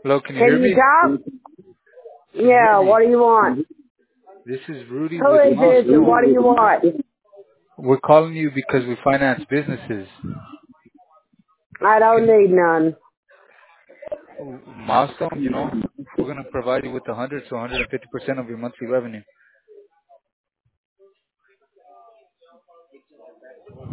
Hello, can you hear Can you me? talk? Can you hear Yeah, what me? do you want? This is Rudy Who with is this and Milestone. what do you want? We're calling you because we finance businesses. I don't Can need none. Milestone, we're going to provide you with 100 to 150% of your monthly revenue.